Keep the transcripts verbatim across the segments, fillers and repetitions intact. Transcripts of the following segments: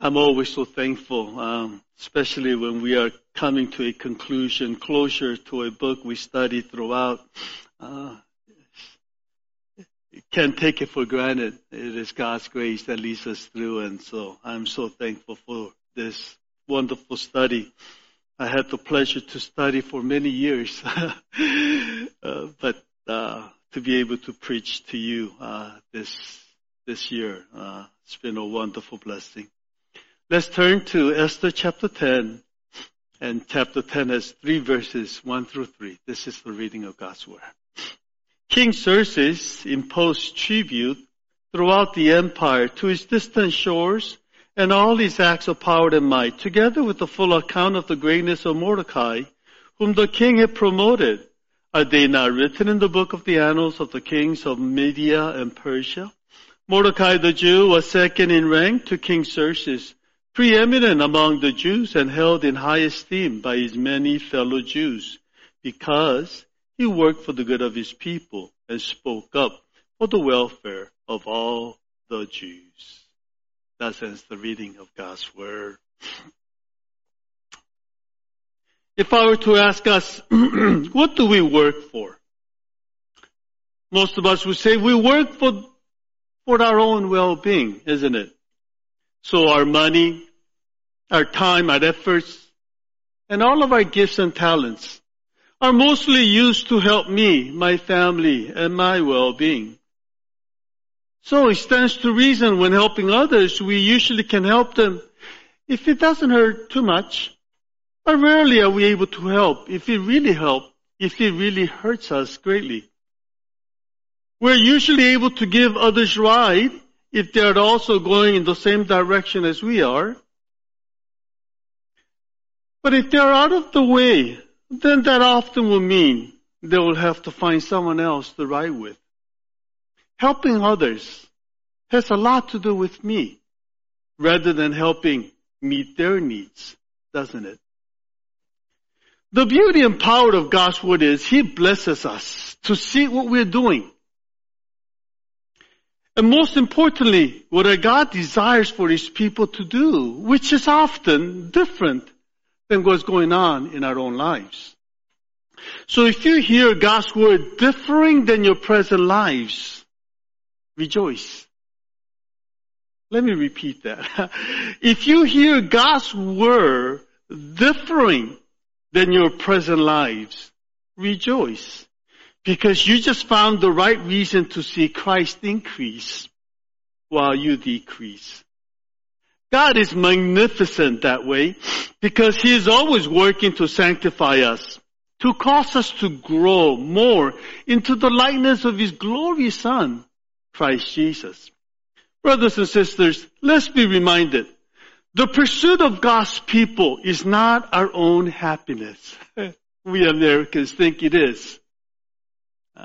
I'm always so thankful, um, especially when we are coming to a conclusion, closure to a book we studied throughout. Uh, can't take it for granted. It is God's grace that leads us through, and so I'm so thankful for this wonderful study. I had the pleasure to study for many years, uh, but uh, to be able to preach to you uh, this this year, uh, it's been a wonderful blessing. Let's turn to Esther chapter ten, and chapter ten has three verses, one through three. This is the reading of God's word. King Xerxes imposed tribute throughout the empire to his distant shores, and all his acts of power and might, together with the full account of the greatness of Mordecai, whom the king had promoted. Are they not written in the book of the annals of the kings of Media and Persia? Mordecai the Jew was second in rank to King Xerxes, preeminent among the Jews and held in high esteem by his many fellow Jews, because he worked for the good of his people and spoke up for the welfare of all the Jews. That ends the reading of God's word. If I were to ask us, what do we work for? Most of us would say we work for, for our own well-being, isn't it? So our money, our time, our efforts, and all of our gifts and talents are mostly used to help me, my family, and my well-being. So it stands to reason when helping others, we usually can help them if it doesn't hurt too much. But rarely are we able to help if it really helps, if it really hurts us greatly. We're usually able to give others ride if they are also going in the same direction as we are. But if they are out of the way, then that often will mean they will have to find someone else to ride with. Helping others has a lot to do with me, rather than helping meet their needs, doesn't it? The beauty and power of God's word is He blesses us to see what we're doing. And most importantly, what our God desires for His people to do, which is often different than what's going on in our own lives. So if you hear God's word differing than your present lives, rejoice. Let me repeat that. If you hear God's word differing than your present lives, rejoice. Because you just found the right reason to see Christ increase while you decrease. God is magnificent that way because He is always working to sanctify us, to cause us to grow more into the likeness of His glorious Son, Christ Jesus. Brothers and sisters, let's be reminded, the pursuit of God's people is not our own happiness. We Americans think it is. Uh,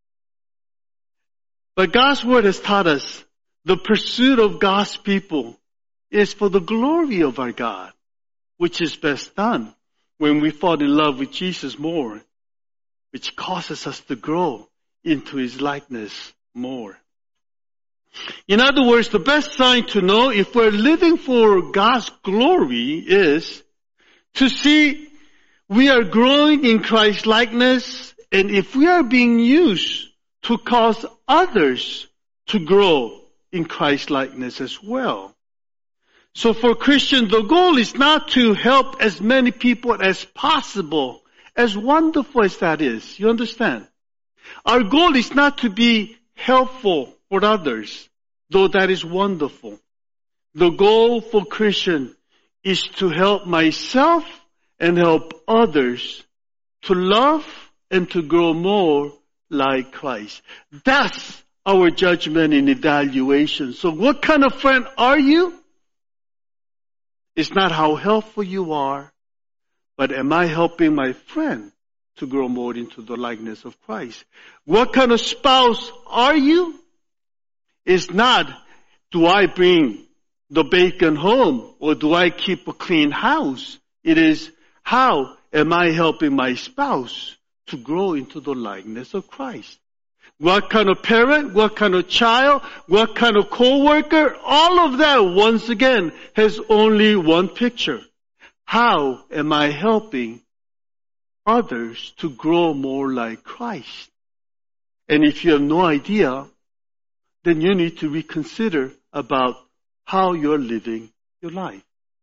but God's word has taught us the pursuit of God's people is for the glory of our God, which is best done when we fall in love with Jesus more, which causes us to grow into His likeness more. In other words, the best sign to know if we're living for God's glory is to see we are growing in Christ's likeness, and if we are being used to cause others to grow in Christ's likeness as well. So for Christians, the goal is not to help as many people as possible, as wonderful as that is. You understand? Our goal is not to be helpful for others, though that is wonderful. The goal for Christian is to help myself and help others to love and to grow more like Christ. That's our judgment and evaluation. So what kind of friend are you? It's not how helpful you are, but am I helping my friend to grow more into the likeness of Christ? What kind of spouse are you? It's not, do I bring the bacon home or do I keep a clean house? It is, how am I helping my spouse to grow into the likeness of Christ? what kind of parent, what kind of child, what kind of co-worker, all of that, once again, has only one picture. How am I helping others to grow more like Christ? And if you have no idea, then you need to reconsider about how you're living your life.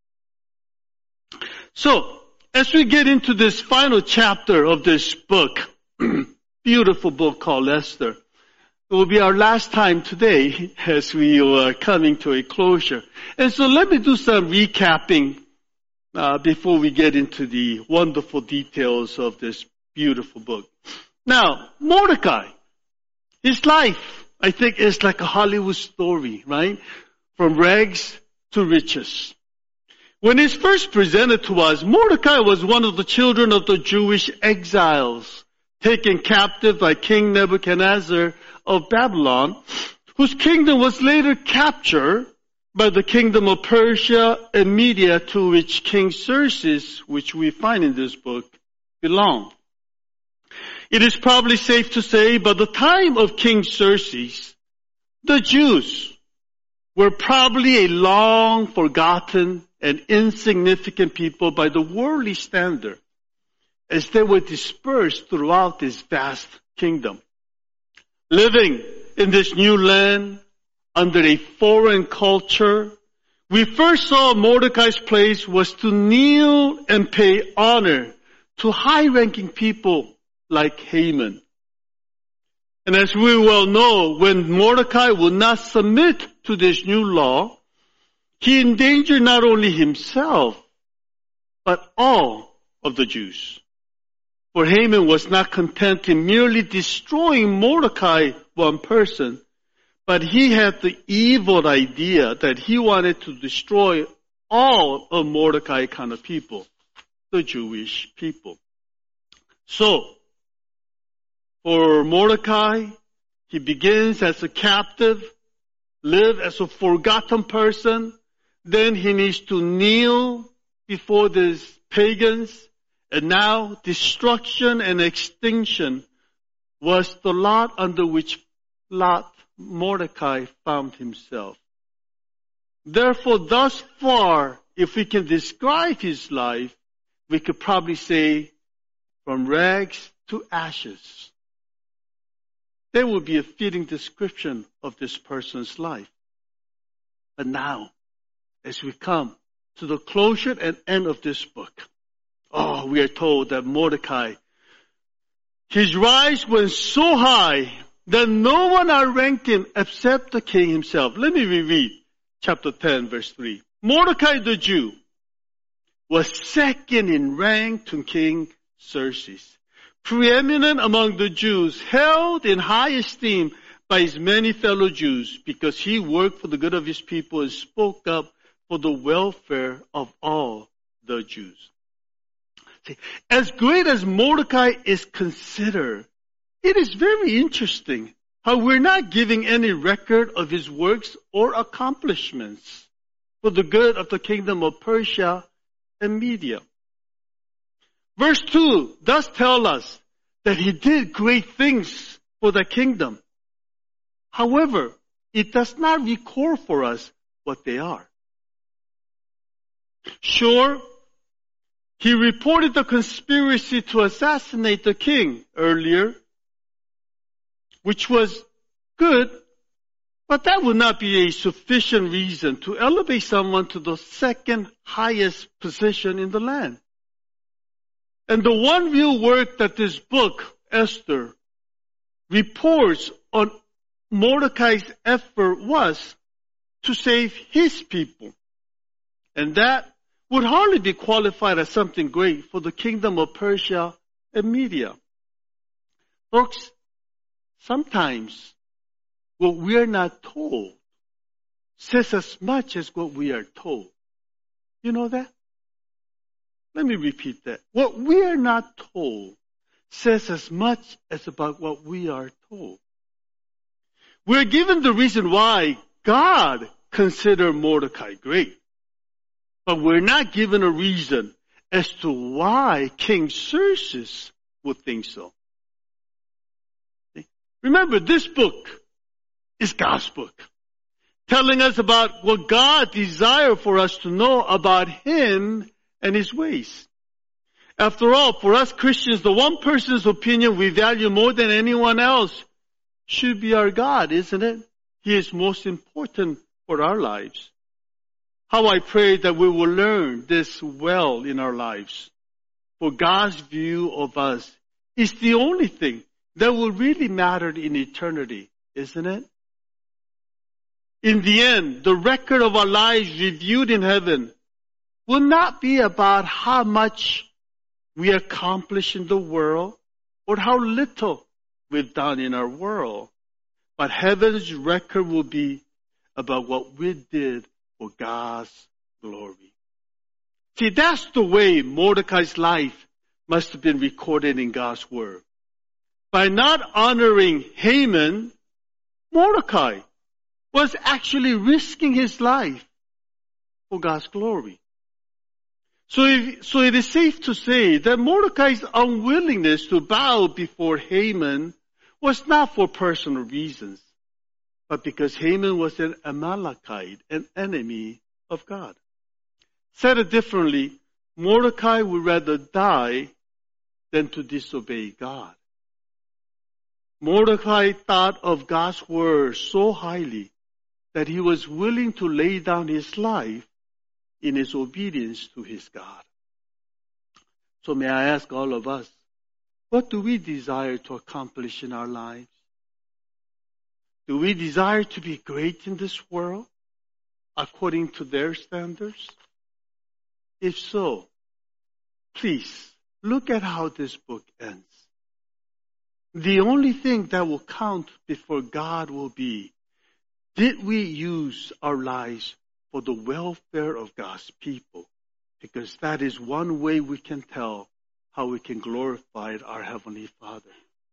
So, as we get into this final chapter of this book, beautiful book called Esther, it will be our last time today as we are coming to a closure. And so let me do some recapping uh, before we get into the wonderful details of this beautiful book. Now, Mordecai, his life, I think, is like a Hollywood story, right? From rags to riches. When it's first presented to us, Mordecai was one of the children of the Jewish exiles taken captive by King Nebuchadnezzar of Babylon, whose kingdom was later captured by the kingdom of Persia and Media, to which King Xerxes, which we find in this book, belonged. It is probably safe to say, by the time of King Xerxes, the Jews were probably a long forgotten and insignificant people by the worldly standard, as they were dispersed throughout this vast kingdom. Living in this new land under a foreign culture, we first saw Mordecai's place was to kneel and pay honor to high-ranking people like Haman. And as we well know, when Mordecai would not submit to this new law, he endangered not only himself, but all of the Jews. For Haman was not content in merely destroying Mordecai, one person, but he had the evil idea that he wanted to destroy all of Mordecai kind of people, the Jewish people. So, for Mordecai, he begins as a captive, live as a forgotten person, then he needs to kneel before these pagans, and now destruction and extinction was the lot under which lot Mordecai found himself. Therefore, thus far, if we can describe his life, we could probably say from rags to ashes. That would be a fitting description of this person's life. But now, as we come to the closure and end of this book, oh, we are told that Mordecai, his rise went so high that no one outranked him except the king himself. Let me reread chapter ten, verse three. Mordecai the Jew was second in rank to King Xerxes, preeminent among the Jews, held in high esteem by his many fellow Jews, because he worked for the good of his people and spoke up for the welfare of all the Jews. See, as great as Mordecai is considered, it is very interesting how we're not giving any record of his works or accomplishments for the good of the kingdom of Persia and Media. Verse two does tell us that he did great things for the kingdom. However, it does not record for us what they are. Sure, he reported the conspiracy to assassinate the king earlier, which was good, but that would not be a sufficient reason to elevate someone to the second highest position in the land. And the one real work that this book, Esther, reports on Mordecai's effort was to save his people. And that would hardly be qualified as something great for the kingdom of Persia and Media. Folks, sometimes what we are not told says as much as what we are told. You know that? Let me repeat that. What we are not told says as much as about what we are told. We're given the reason why God considered Mordecai great. But we're not given a reason as to why King Xerxes would think so. Remember, this book is God's book, telling us about what God desires for us to know about Him and His ways. After all, for us Christians, the one person's opinion we value more than anyone else should be our God, isn't it? He is most important for our lives. How I pray that we will learn this well in our lives. For God's view of us is the only thing that will really matter in eternity, isn't it? In the end, the record of our lives reviewed in heaven will not be about how much we accomplish in the world or how little we've done in our world. But heaven's record will be about what we did for God's glory. See, that's the way Mordecai's life must have been recorded in God's word. By not honoring Haman, Mordecai was actually risking his life for God's glory. So, if, so it is safe to say that Mordecai's unwillingness to bow before Haman was not for personal reasons, but because Haman was an Amalekite, an enemy of God. Said it differently, Mordecai would rather die than to disobey God. Mordecai thought of God's word so highly that he was willing to lay down his life in his obedience to his God. So may I ask all of us, what do we desire to accomplish in our lives? Do we desire to be great in this world according to their standards? If so, please look at how this book ends. The only thing that will count before God will be, did we use our lives for the welfare of God's people? Because that is one way we can tell how we can glorify our Heavenly Father.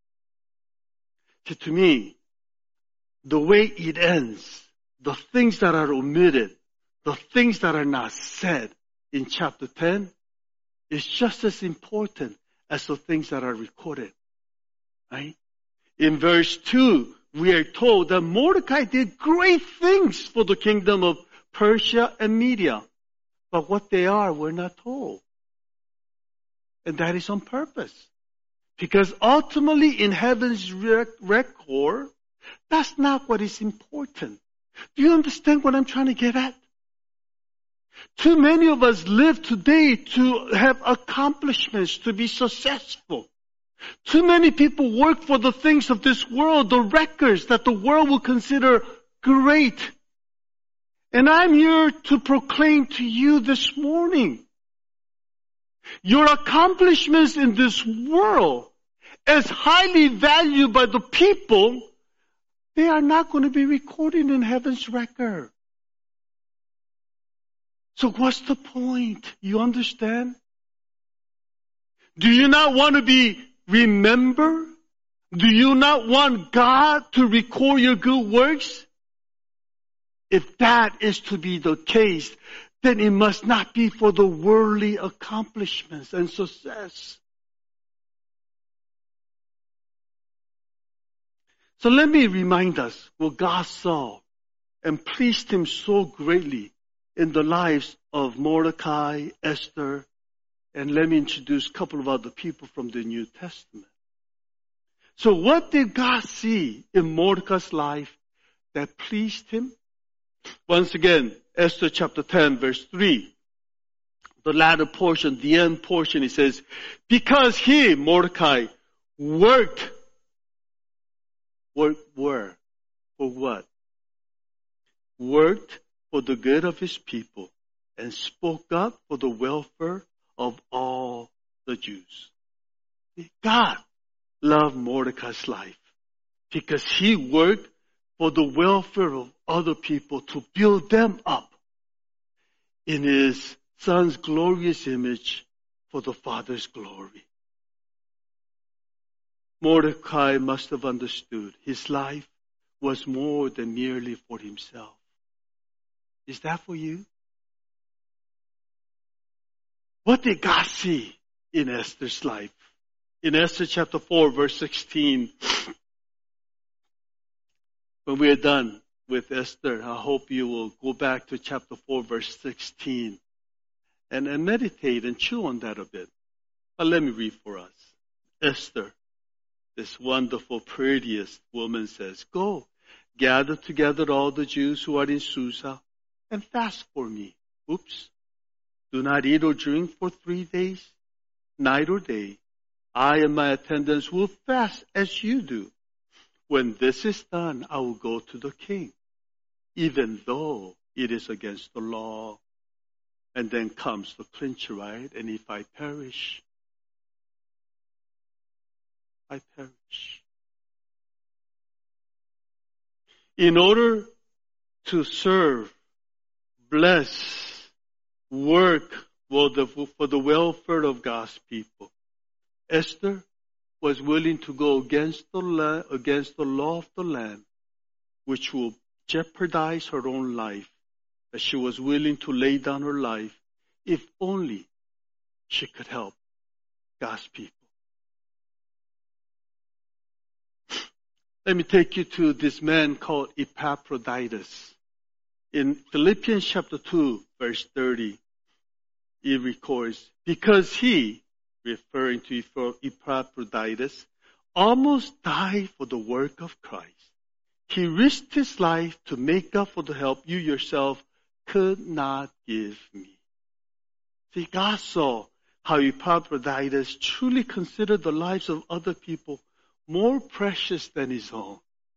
So to me, the way it ends, the things that are omitted, the things that are not said in chapter ten is just as important as the things that are recorded. Right? In verse two, we are told that Mordecai did great things for the kingdom of Persia and Media. But what they are, we're not told. And that is on purpose. Because ultimately in heaven's record, that's not what is important. Do you understand what I'm trying to get at? Too many of us live today to have accomplishments, to be successful. Too many people work for the things of this world, the records that the world will consider great. And I'm here to proclaim to you this morning, your accomplishments in this world, as highly valued by the people, they are not going to be recorded in heaven's record. So what's the point? You understand? Do you not want to be remembered? Do you not want God to record your good works? If that is to be the case, then it must not be for the worldly accomplishments and success. So let me remind us what God saw and pleased Him so greatly in the lives of Mordecai, Esther, and let me introduce a couple of other people from the New Testament. So what did God see in Mordecai's life that pleased Him? Once again, Esther chapter ten, verse three. The latter portion, the end portion, it says, because he, Mordecai, worked, worked where? For what? Worked for the good of his people and spoke up for the welfare of all the Jews. God loved Mordecai's life because he worked for the welfare of other people to build them up in his son's glorious image for the Father's glory. Mordecai must have understood his life was more than merely for himself. Is that for you? What did God see in Esther's life? In Esther chapter four, verse sixteen, when we are done with Esther, I hope you will go back to chapter four, verse sixteen, and, and meditate and chew on that a bit. But let me read for us. Esther, this wonderful, prettiest woman, says, "Go, gather together all the Jews who are in Susa and fast for me." Oops. "Do not eat or drink for three days, night or day. I and my attendants will fast as you do. When this is done, I will go to the king, even though it is against the law." And then comes the clincher, right? "And if I perish, I perish." In order to serve, bless, work for the, for the welfare of God's people, Esther was willing to go against the, la- against the law of the land, which will jeopardize her own life, that she was willing to lay down her life if only she could help God's people. Let me take you to this man called Epaphroditus. In Philippians chapter two, verse thirty, it records, "Because he," referring to Epaphroditus, "almost died for the work of Christ. He risked his life to make up for the help you yourself could not give me." See, God saw how Epaphroditus truly considered the lives of other people more precious than his own.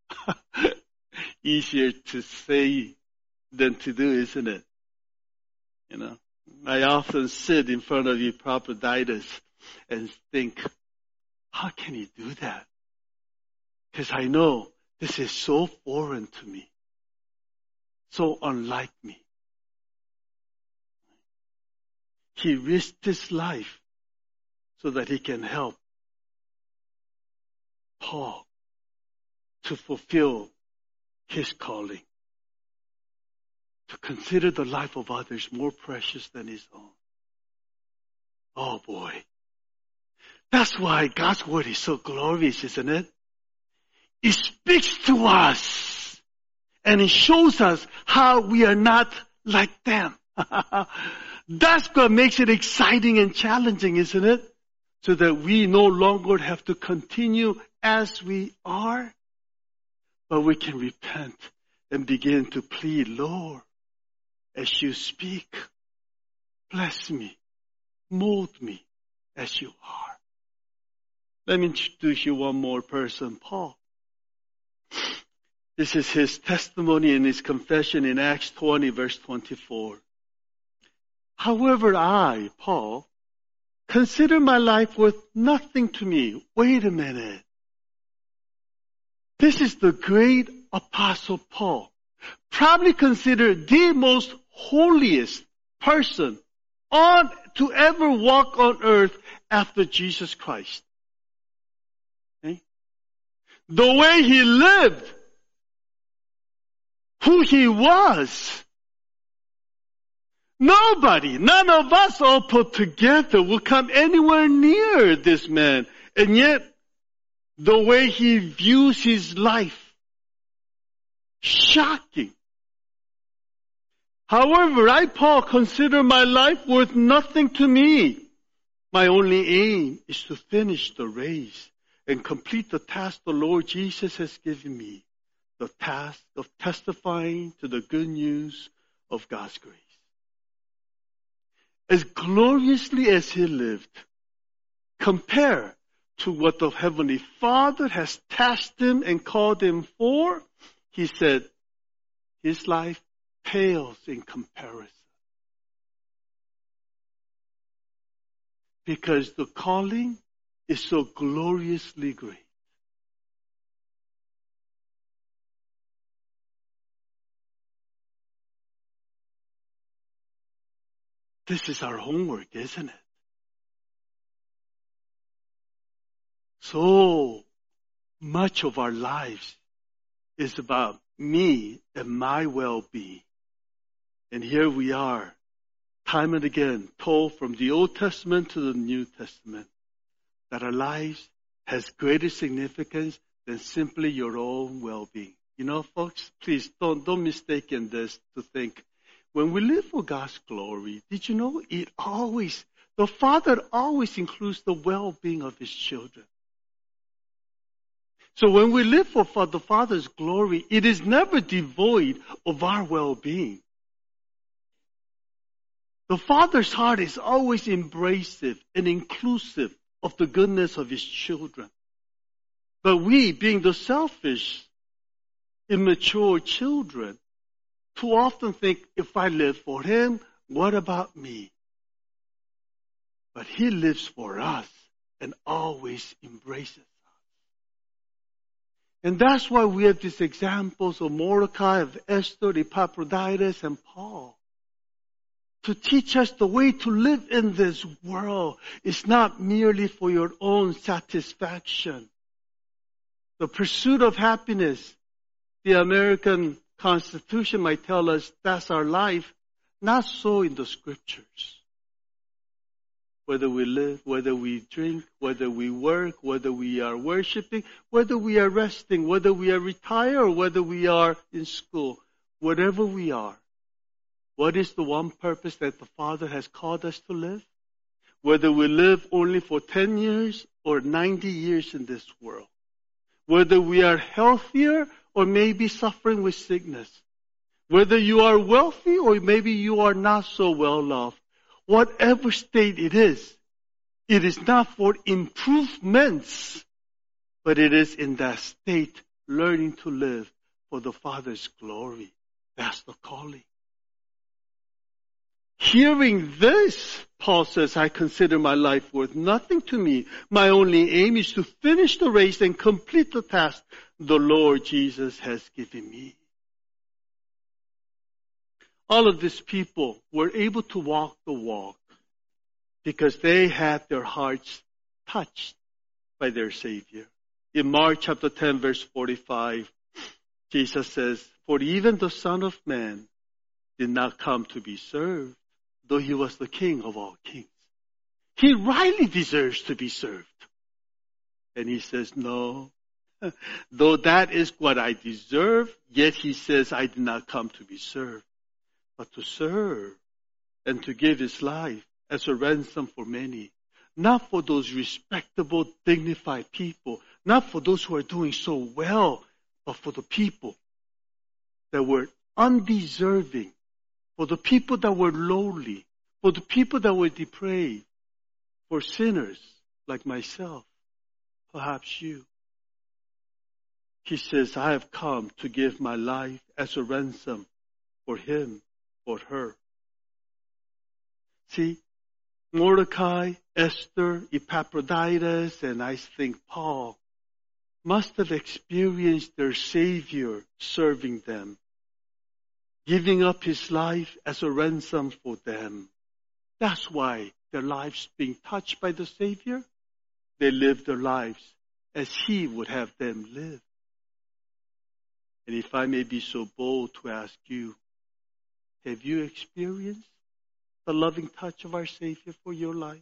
Easier to say than to do, isn't it? You know, I often sit in front of Epaphroditus and think, how can he do that? Because I know this is so foreign to me, so unlike me. He risked his life so that he can help Paul to fulfill his calling, to consider the life of others more precious than his own. Oh boy. That's why God's word is so glorious, isn't it? It speaks to us and it shows us how we are not like them. That's what makes it exciting and challenging, isn't it? So that we no longer have to continue as we are, but we can repent and begin to plead, "Lord, as you speak, bless me, mold me as you are." Let me introduce you one more person, Paul. This is his testimony and his confession in Acts twenty, verse twenty-four. "However, I, Paul, consider my life worth nothing to me." Wait a minute. This is the great apostle Paul, probably considered the most holiest person on to ever walk on earth after Jesus Christ. Okay? The way he lived, who he was, nobody, none of us all put together will come anywhere near this man. And yet, the way he views his life, shocking. "However, I, Paul, consider my life worth nothing to me. My only aim is to finish the race and complete the task the Lord Jesus has given me, the task of testifying to the good news of God's grace." As gloriously as he lived, compare to what the Heavenly Father has tasked him and called him for, he said, his life pales in comparison. Because the calling is so gloriously great. This is our homework, isn't it? So much of our lives is about me and my well-being. And here we are, time and again, told from the Old Testament to the New Testament, that our lives has greater significance than simply your own well-being. You know, folks, please don't, don't mistake in this to think, when we live for God's glory, did you know it always, the Father always includes the well-being of His children. So when we live for the Father's glory, it is never devoid of our well-being. The Father's heart is always embracive and inclusive of the goodness of His children. But we, being the selfish, immature children, too often think, if I live for Him, what about me? But He lives for us and always embraces us. And that's why we have these examples of Mordecai, of Esther, Epaphroditus, and Paul. To teach us the way to live in this world is not merely for your own satisfaction. The pursuit of happiness, the American Constitution might tell us that's our life. Not so in the Scriptures. Whether we live, whether we drink, whether we work, whether we are worshiping, whether we are resting, whether we are retired, or whether we are in school, whatever we are, what is the one purpose that the Father has called us to live? Whether we live only for ten years or ninety years in this world. Whether we are healthier or maybe suffering with sickness. Whether you are wealthy or maybe you are not so well off. Whatever state it is, it is not for improvements, but it is in that state learning to live for the Father's glory. That's the calling. Hearing this, Paul says, I consider my life worth nothing to me. My only aim is to finish the race and complete the task the Lord Jesus has given me. All of these people were able to walk the walk because they had their hearts touched by their Savior. In Mark chapter ten, verse forty-five, Jesus says, for even the Son of Man did not come to be served, though He was the King of all kings. He rightly deserves to be served. And He says, no, though that is what I deserve, yet He says, I did not come to be served, but to serve and to give His life as a ransom for many. Not for those respectable, dignified people, not for those who are doing so well, but for the people that were undeserving, for the people that were lowly, for the people that were depraved, for sinners like myself, perhaps you. He says, I have come to give my life as a ransom for him or her. See, Mordecai, Esther, Epaphroditus, and I think Paul must have experienced their Savior serving them, giving up His life as a ransom for them. That's why their lives being touched by the Savior, they live their lives as He would have them live. And if I may be so bold to ask you, have you experienced the loving touch of our Savior for your life?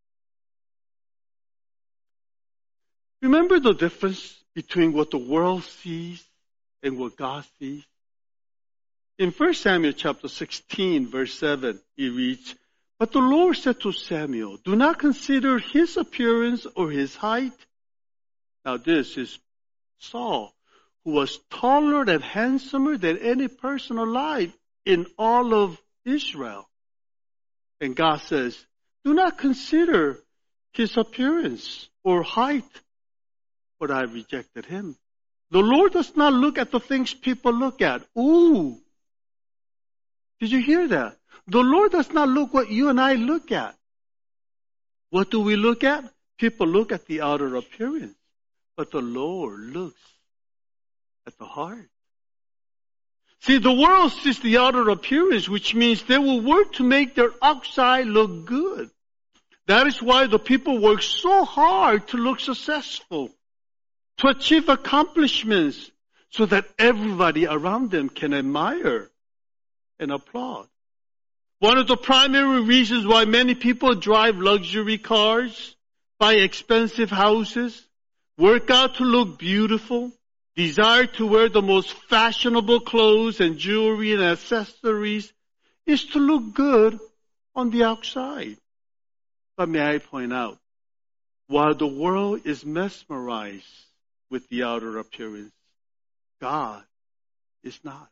Remember the difference between what the world sees and what God sees? In First Samuel chapter sixteen, verse seven, it reads, but the Lord said to Samuel, do not consider his appearance or his height. Now this is Saul, who was taller and handsomer than any person alive in all of Israel. And God says, do not consider his appearance or height, but I rejected him. The Lord does not look at the things people look at. Ooh. Did you hear that? The Lord does not look what you and I look at. What do we look at? People look at the outer appearance, but the Lord looks at the heart. See, the world sees the outer appearance, which means they will work to make their outside look good. That is why the people work so hard to look successful, to achieve accomplishments, so that everybody around them can admire and applaud. One of the primary reasons why many people drive luxury cars, buy expensive houses, work out to look beautiful, desire to wear the most fashionable clothes and jewelry and accessories is to look good on the outside. But may I point out, while the world is mesmerized with the outer appearance, God is not.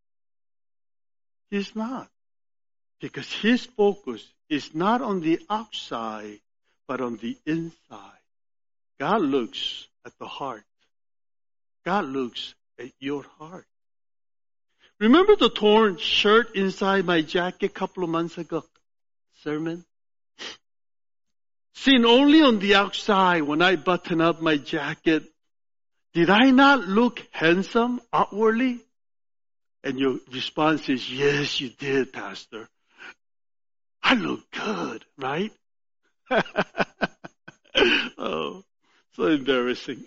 He's not. Because His focus is not on the outside, but on the inside. God looks at the heart. God looks at your heart. Remember the torn shirt inside my jacket a couple of months ago? Sermon? Seen only on the outside when I button up my jacket, did I not look handsome outwardly? And your response is, yes, you did, Pastor. I look good, right? Oh, so embarrassing.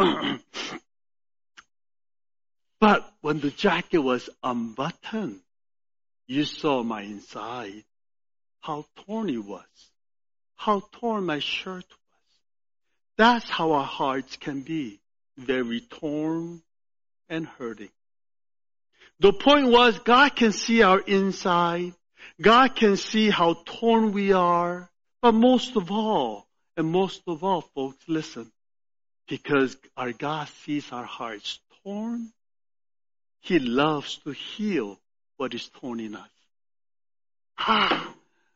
But when the jacket was unbuttoned, you saw my inside, how torn it was, how torn my shirt was. That's how our hearts can be, very torn and hurting. The point was, God can see our inside. God can see how torn we are. But most of all, and most of all, folks, listen, because our God sees our hearts torn, He loves to heal what is torn in us. Ah!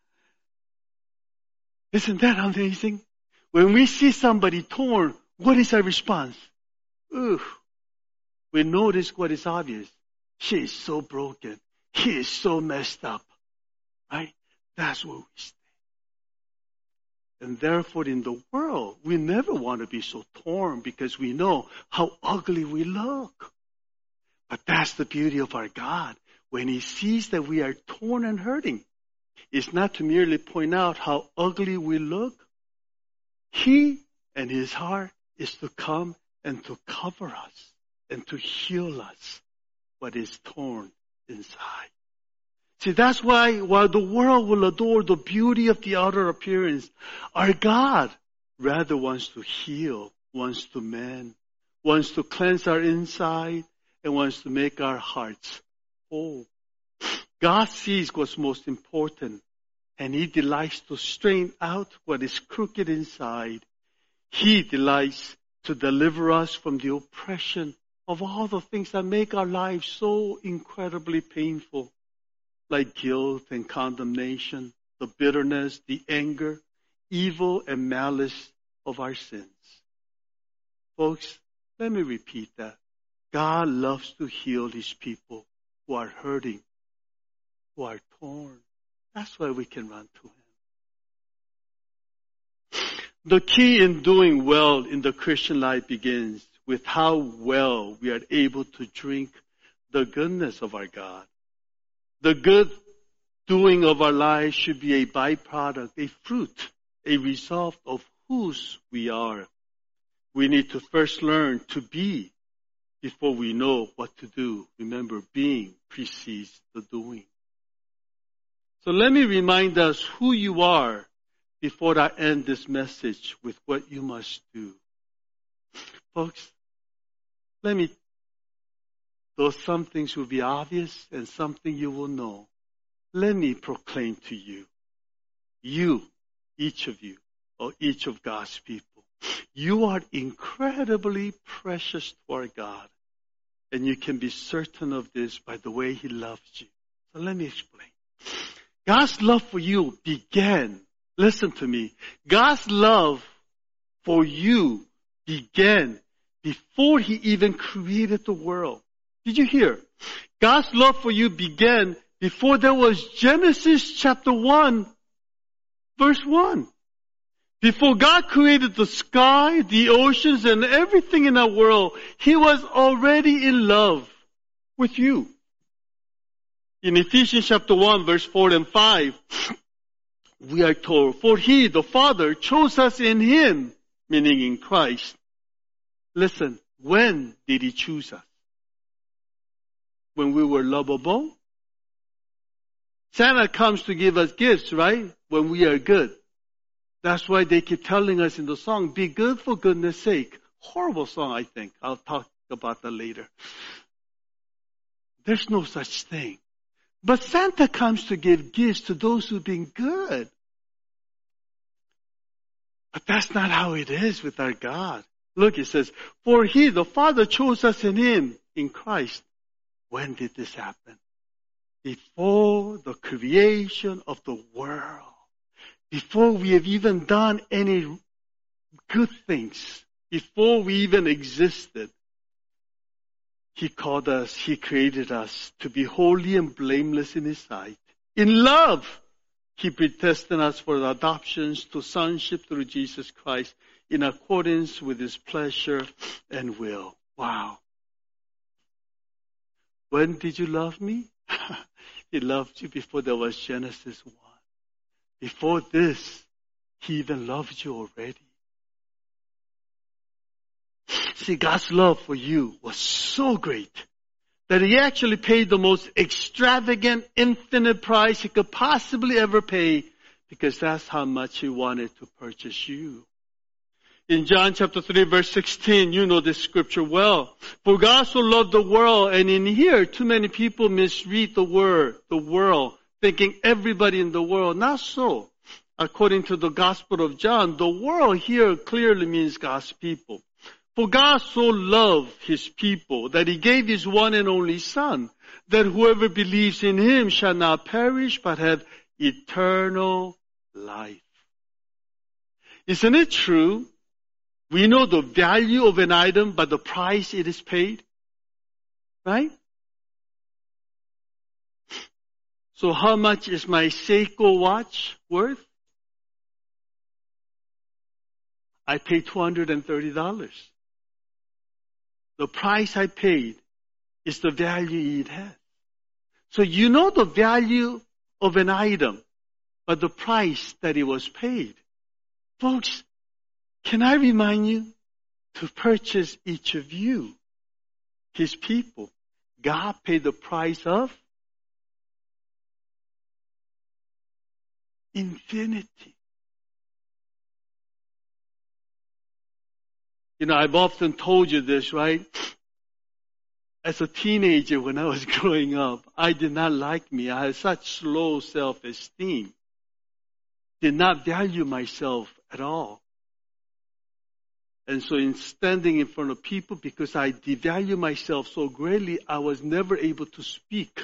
Isn't that amazing? When we see somebody torn, what is our response? Ooh, we notice what is obvious. She is so broken. He is so messed up. Right? That's where we stay. And therefore in the world, we never want to be so torn because we know how ugly we look. But that's the beauty of our God. When He sees that we are torn and hurting, it's not to merely point out how ugly we look. He and His heart is to come and to cover us and to heal us what is torn inside. See, that's why while the world will adore the beauty of the outer appearance, our God rather wants to heal, wants to mend, wants to cleanse our inside, and wants to make our hearts whole. God sees what's most important, and He delights to straighten out what is crooked inside. He delights to deliver us from the oppression of all the things that make our lives so incredibly painful, like guilt and condemnation, the bitterness, the anger, evil and malice of our sins. Folks, let me repeat that. God loves to heal His people who are hurting, who are torn. That's why we can run to Him. The key in doing well in the Christian life begins with how well we are able to drink the goodness of our God. The good doing of our lives should be a byproduct, a fruit, a result of whose we are. We need to first learn to be before we know what to do. Remember, being precedes the doing. So let me remind us who you are before I end this message with what you must do. Folks, let me, though some things will be obvious and something you will know, let me proclaim to you, you, each of you, or each of God's people, you are incredibly precious to our God. And you can be certain of this by the way He loves you. So let me explain. God's love for you began, listen to me, God's love for you began before He even created the world. Did you hear? God's love for you began before there was Genesis chapter one, verse one. Before God created the sky, the oceans, and everything in our world, He was already in love with you. In Ephesians chapter one, verse four and five, we are told, for He, the Father, chose us in Him, meaning in Christ. Listen, when did He choose us? When we were lovable? Santa comes to give us gifts, right? When we are good. That's why they keep telling us in the song, be good for goodness sake. Horrible song, I think. I'll talk about that later. There's no such thing. But Santa comes to give gifts to those who've been good. But that's not how it is with our God. Look, it says, for He, the Father, chose us in Him, in Christ. When did this happen? Before the creation of the world. Before we have even done any good things. Before we even existed. He called us, He created us to be holy and blameless in His sight. In love, He predestined us for adoptions to sonship through Jesus Christ in accordance with His pleasure and will. Wow. When did you love me? He loved you before there was Genesis one. Before this, He even loved you already. See, God's love for you was so great that He actually paid the most extravagant, infinite price He could possibly ever pay, because that's how much He wanted to purchase you. In John chapter three, verse sixteen, you know this scripture well. For God so loved the world, and in here, too many people misread the word, the world, thinking everybody in the world. Not so. According to the Gospel of John, the world here clearly means God's people. For God so loved His people that He gave His one and only Son, that whoever believes in Him shall not perish but have eternal life. Isn't it true? We know the value of an item by the price it is paid. Right? So how much is my Seiko watch worth? I paid two hundred thirty dollars. The price I paid is the value it has. So you know the value of an item, but the price that it was paid. Folks, can I remind you to purchase each of you, His people? God paid the price of infinity. You know, I've often told you this, right? As a teenager, when I was growing up, I did not like me. I had such low self-esteem. Did not value myself at all. And so in standing in front of people, because I devalue myself so greatly, I was never able to speak.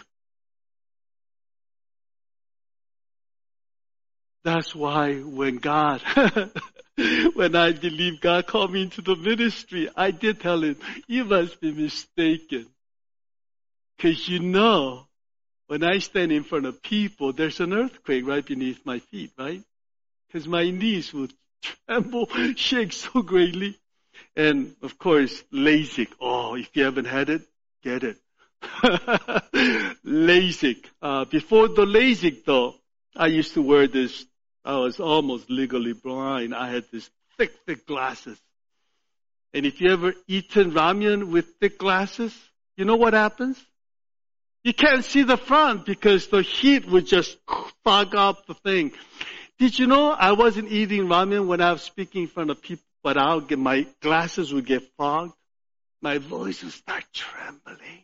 That's why when God, when I believe God called me into the ministry, I did tell Him, you must be mistaken. Because you know, when I stand in front of people, there's an earthquake right beneath my feet, right? Because my knees would tremble, shake so greatly. And of course, LASIK. Oh, if you haven't had it, get it. LASIK. Uh, before the LASIK though, I used to wear this, I was almost legally blind. I had this thick, thick glasses. And if you ever eaten ramen with thick glasses, you know what happens? You can't see the front because the heat would just fog up the thing. Did you know I wasn't eating ramen when I was speaking in front of people, but I'll get, my glasses would get fogged. My voice would start trembling.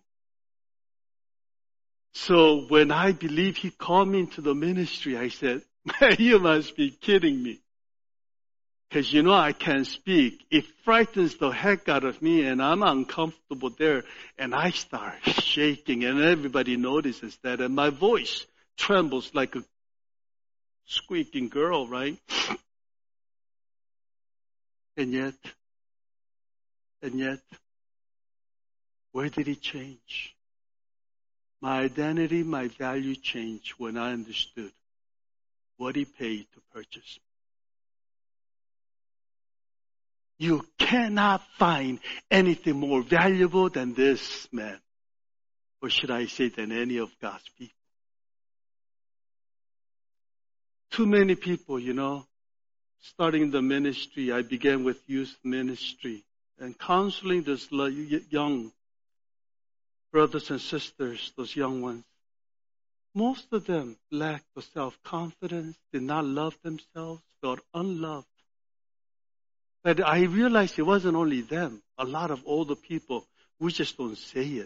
So when I believe He called me into the ministry, I said, man, you must be kidding me. Because you know I can't speak. It frightens the heck out of me and I'm uncomfortable there. And I start shaking and everybody notices that. And my voice trembles like a squeaking girl, right? And yet, and yet, where did it change? My identity, my value changed when I understood what He paid to purchase me. You cannot find anything more valuable than this man. Or should I say than any of God's people. Too many people, you know, starting the ministry, I began with youth ministry and counseling those young brothers and sisters, those young ones. Most of them lacked the self-confidence, did not love themselves, felt unloved. But I realized it wasn't only them. A lot of older people, We just don't say it.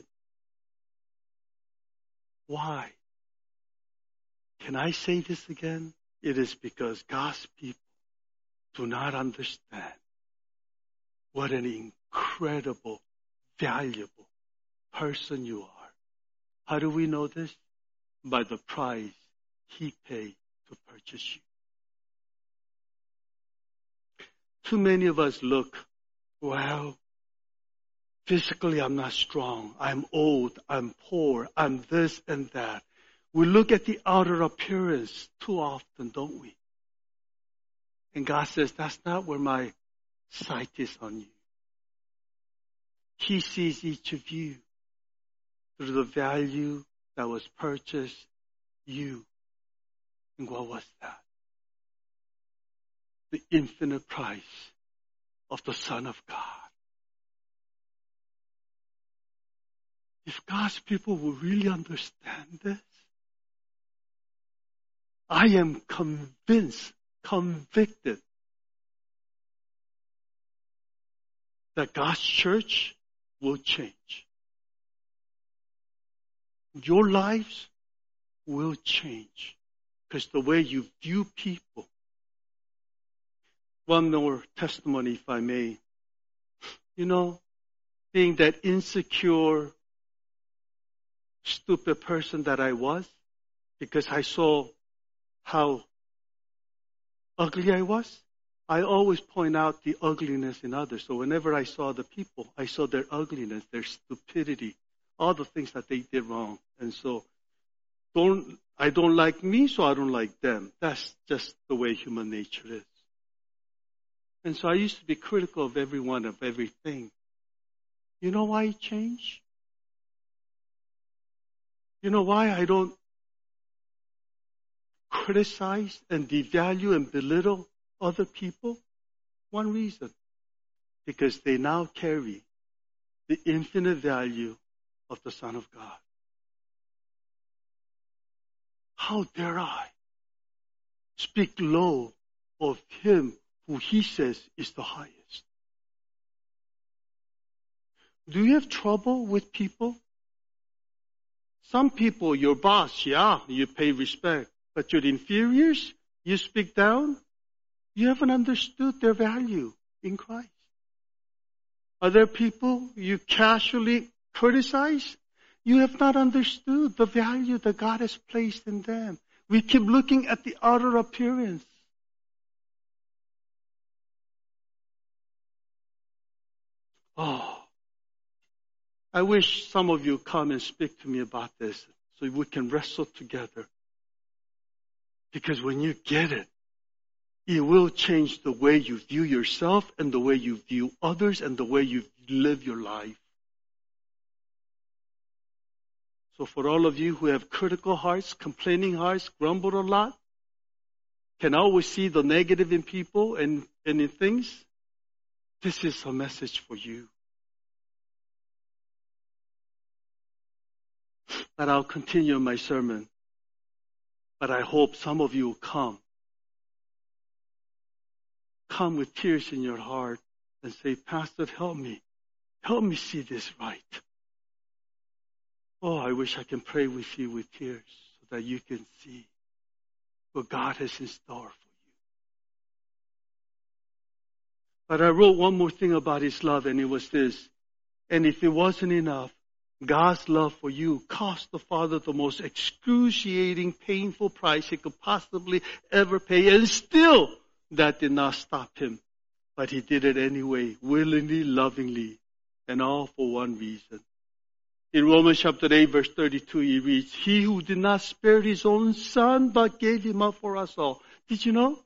Why? Can I say this again? It is because God's people do not understand what an incredible, valuable person you are. How do we know this? By the price He paid to purchase you. Too many of us look, well, physically I'm not strong, I'm old, I'm poor, I'm this and that. We look at the outer appearance too often, don't we? And God says, that's not where my sight is on you. He sees each of you through the value that was purchased, you. And what was that? The infinite price of the Son of God. If God's people will really understand this, I am convinced, convicted that God's church will change. Your lives will change because the way you view people. One more testimony, if I may. You know, being that insecure, stupid person that I was, because I saw how ugly I was, I always point out the ugliness in others. So whenever I saw the people, I saw their ugliness, their stupidity, all the things that they did wrong. And so don't I don't like me, so I don't like them. That's just the way human nature is. And so I used to be critical of everyone, of everything. You know why I changed? You know why I don't criticize and devalue and belittle other people? One reason. Because they now carry the infinite value of the Son of God. How dare I speak low of Him who He says is the highest? Do you have trouble with people? Some people, your boss, yeah, you pay respect. But your inferiors, you speak down? You haven't understood their value in Christ. Are there people you casually criticize? You have not understood the value that God has placed in them. We keep looking at the outer appearance. Oh, I wish some of you come and speak to me about this so we can wrestle together. Because when you get it, it will change the way you view yourself and the way you view others and the way you live your life. So for all of you who have critical hearts, complaining hearts, grumble a lot, can always see the negative in people and, and in things, this is a message for you. But I'll continue my sermon. But I hope some of you will come. Come with tears in your heart and say, Pastor, help me. Help me see this right. Oh, I wish I can pray with you with tears so that you can see what God has in store for you. But I wrote one more thing about His love, and it was this. And if it wasn't enough, God's love for you cost the Father the most excruciating, painful price He could possibly ever pay. And still, that did not stop Him. But He did it anyway, willingly, lovingly, and all for one reason. In Romans chapter eight, verse thirty-two, He reads, He who did not spare His own Son, but gave Him up for us all. Did you know?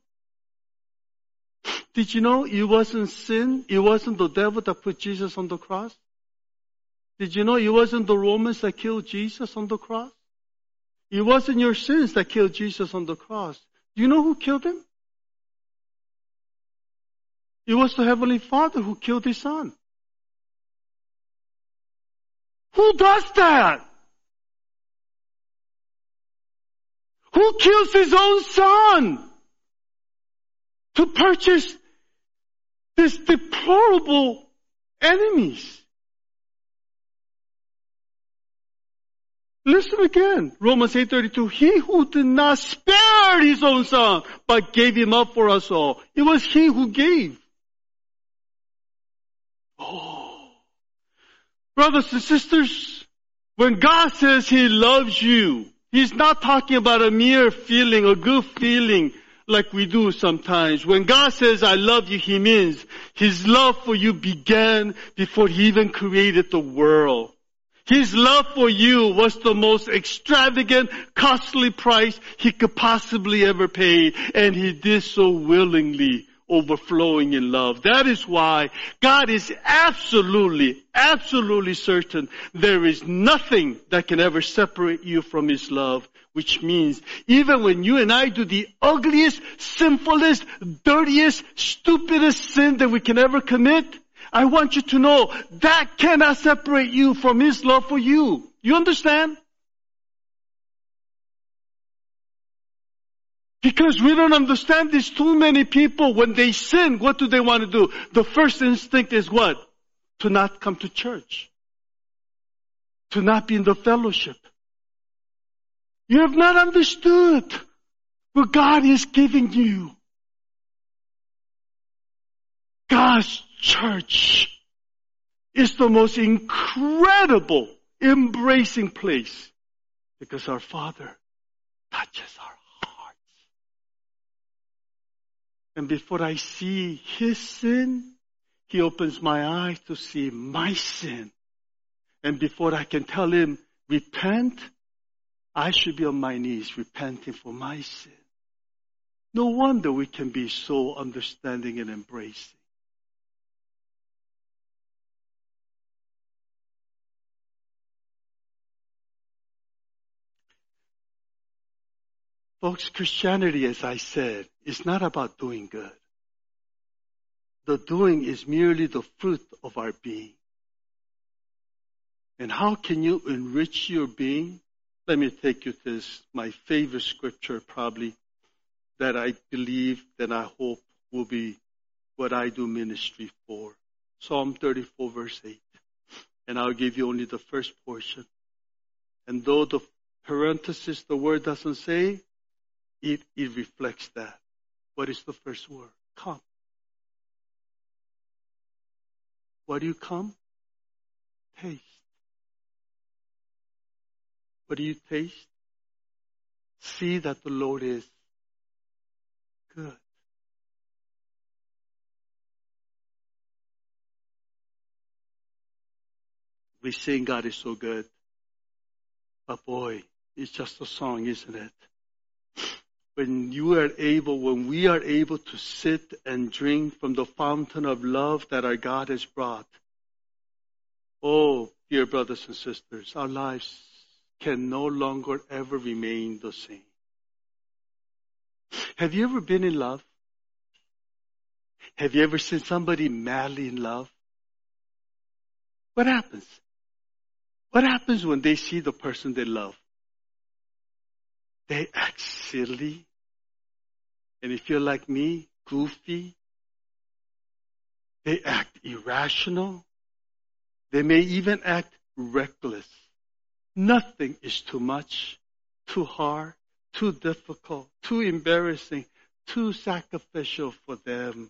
Did you know it wasn't sin? It wasn't the devil that put Jesus on the cross? Did you know it wasn't the Romans that killed Jesus on the cross? It wasn't your sins that killed Jesus on the cross. Do you know who killed Him? It was the Heavenly Father who killed His Son. Who does that? Who kills His own Son to purchase these deplorable enemies? Listen again. Romans eight thirty-two. He who did not spare his own son, but gave him up for us all. It was he who gave. Oh. Brothers and sisters, when God says he loves you, he's not talking about a mere feeling, a good feeling like we do sometimes. When God says I love you, he means his love for you began before he even created the world. His love for you was the most extravagant, costly price he could possibly ever pay, and he did so willingly, overflowing in love. That is why God is absolutely, absolutely certain there is nothing that can ever separate you from his love, which means even when you and I do the ugliest, sinfulest, dirtiest, stupidest sin that we can ever commit, I want you to know that cannot separate you from his love for you. You understand? Because we don't understand this. Too many people, when they sin, what do they want to do? The first instinct is what? To not come to church. To not be in the fellowship. You have not understood what God is giving you. God's church is the most incredible, embracing place because our Father touches our hearts. And before I see his sin, he opens my eyes to see my sin. And before I can tell him, repent, I should be on my knees repenting for my sin. No wonder we can be so understanding and embracing. Folks, Christianity, as I said, is not about doing good. The doing is merely the fruit of our being. And how can you enrich your being? Let me take you to this, my favorite scripture probably, that I believe, that I hope will be what I do ministry for. Psalm thirty-four, verse eight. And I'll give you only the first portion. And though the parenthesis, the word doesn't say, It, it reflects that. What is the first word? Come. What do you come? Taste. What do you taste? See that the Lord is good. We sing God is so good. But boy, it's just a song, isn't it? When you are able, when we are able to sit and drink from the fountain of love that our God has brought, oh, dear brothers and sisters, our lives can no longer ever remain the same. Have you ever been in love? Have you ever seen somebody madly in love? What happens? What happens when they see the person they love? They act silly. And if you're like me, goofy. They act irrational. They may even act reckless. Nothing is too much, too hard, too difficult, too embarrassing, too sacrificial for them.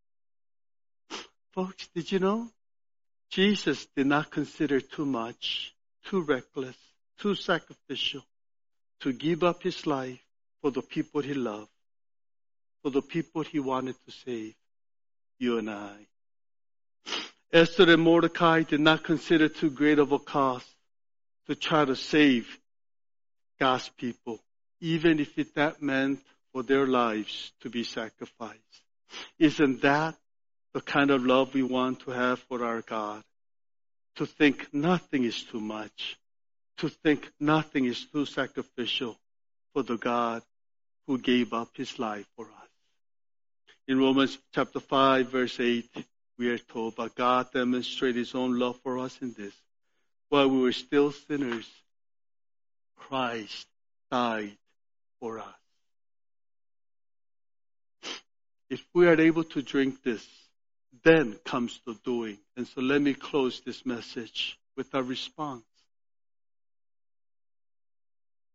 Folks, did you know? Jesus did not consider too much, too reckless, too sacrificial to give up his life for the people he loved, for the people he wanted to save, you and I. Esther and Mordecai did not consider too great of a cost to try to save God's people, even if it, that meant for their lives to be sacrificed. Isn't that the kind of love we want to have for our God? To think nothing is too much. To think nothing is too sacrificial for the God who gave up his life for us. In Romans chapter five, verse eight, we are told, but God demonstrated his own love for us in this. While we were still sinners, Christ died for us. If we are able to drink this, then comes the doing. And so let me close this message with a response.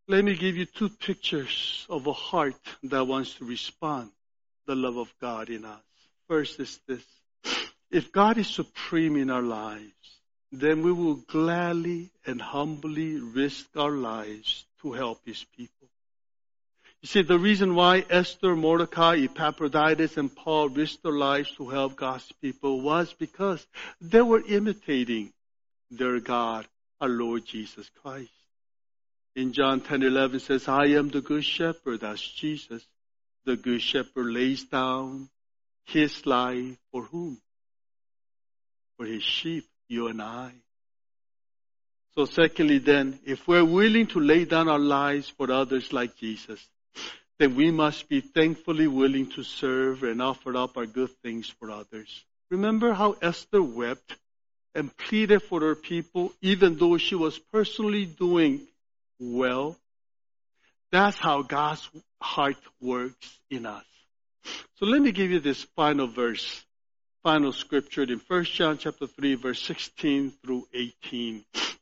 Let me give you two pictures of a heart that wants to respond to the love of God in us. First is this. If God is supreme in our lives, then we will gladly and humbly risk our lives to help His people. You see, the reason why Esther, Mordecai, Epaphroditus, and Paul risked their lives to help God's people was because they were imitating their God, our Lord Jesus Christ. In John ten eleven says, I am the good shepherd, that's Jesus. The good shepherd lays down His life for whom? For His sheep, you and I. So secondly then, if we're willing to lay down our lives for others like Jesus, then we must be thankfully willing to serve and offer up our good things for others. Remember how Esther wept and pleaded for her people even though she was personally doing well? That's how God's heart works in us. So let me give you this final verse, final scripture in First John chapter three, verse sixteen through eighteen.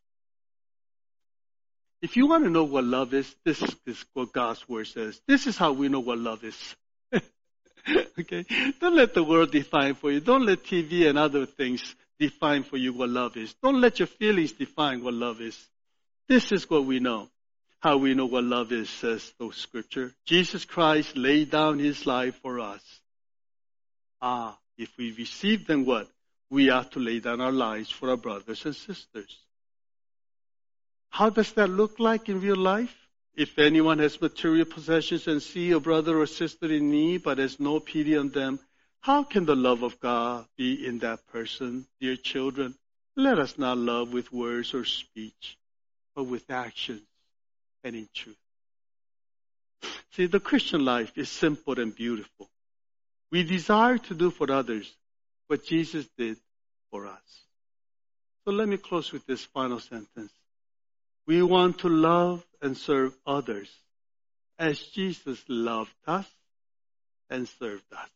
If you want to know what love is, this is what God's word says. This is how we know what love is. Okay? Don't let the world define for you. Don't let T V and other things define for you what love is. Don't let your feelings define what love is. This is what we know. How we know what love is, says the scripture. Jesus Christ laid down His life for us. Ah, if we receive, then what? We have to lay down our lives for our brothers and sisters. How does that look like in real life? If anyone has material possessions and see a brother or sister in need but has no pity on them, how can the love of God be in that person? Dear children, let us not love with words or speech, but with actions and in truth. See, the Christian life is simple and beautiful. We desire to do for others what Jesus did for us. So let me close with this final sentence. We want to love and serve others as Jesus loved us and served us.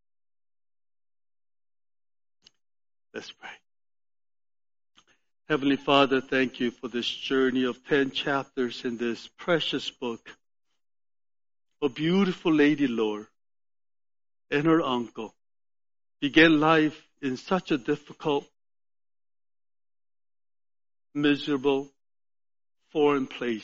Let's pray. Heavenly Father, thank you for this journey of ten chapters in this precious book. A beautiful lady, Lord, and her uncle began life in such a difficult, miserable, foreign place.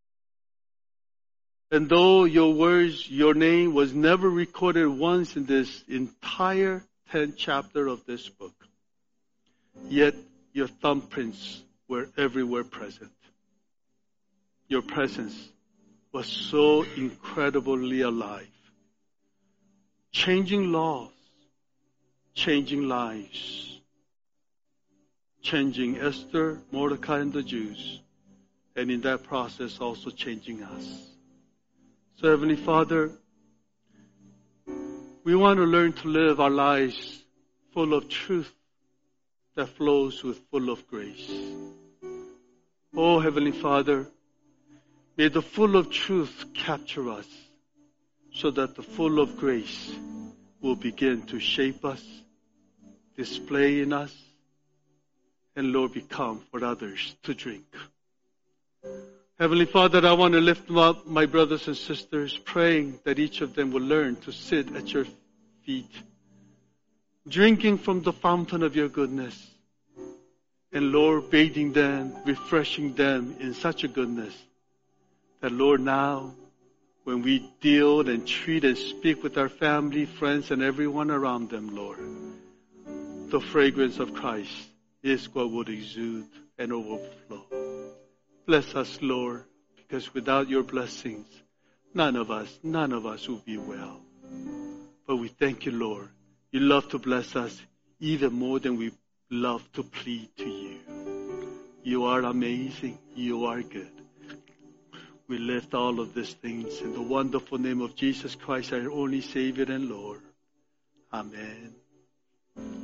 And though your words, your name was never recorded once in this entire tenth chapter of this book, yet your thumbprints were everywhere present. Your presence was so incredibly alive, changing laws, changing lives, changing Esther, Mordecai, and the Jews, and in that process also changing us. So Heavenly Father, we want to learn to live our lives full of truth that flows with full of grace. Oh Heavenly Father, may the full of truth capture us so that the full of grace will begin to shape us, display in us, and Lord, become for others to drink. Heavenly Father, I want to lift up my brothers and sisters, praying that each of them will learn to sit at your feet, drinking from the fountain of your goodness. And Lord, bathing them, refreshing them in such a goodness that Lord, now when we deal and treat and speak with our family, friends, and everyone around them, Lord, the fragrance of Christ is what would exude and overflow. Bless us, Lord, because without your blessings, none of us, none of us will be well. But we thank you, Lord. You love to bless us even more than we love to plead to you. You are amazing. You are good. We lift all of these things in the wonderful name of Jesus Christ, our only Savior and Lord. Amen.